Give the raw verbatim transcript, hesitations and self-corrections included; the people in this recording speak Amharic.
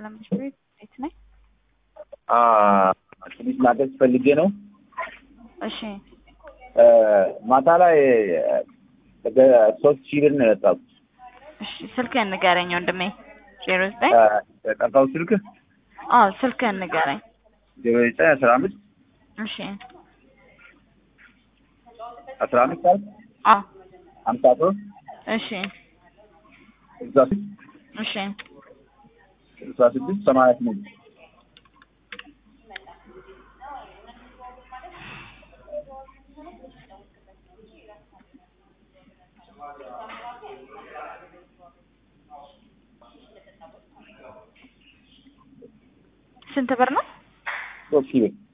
ሰላም ነሽ ወይ? እንዴት ነህ? አ ትንሽ ላገዝ ፈልጌ ነው። እሺ ማታ ላይ ሶስት ሺህ ብር ነው የወጣው። እሺ ስልክህን ንገረኝ ወንድሜ። ዜሮ ዘጠኝ የጠፋው ስልክ? አዎ ስልክህን ንገረኝ። ዜሮ ዘጠኝ አስራ አምስት እሺ አስራ አምስት አልክ? አዎ ሀምሳ ሦስት እሺ ስልሳ ስድስት እሺ ስልሳ ስድስት ሰማንያ ስምንት ስንት ብር ነው? ሶስት ሺህ ብር።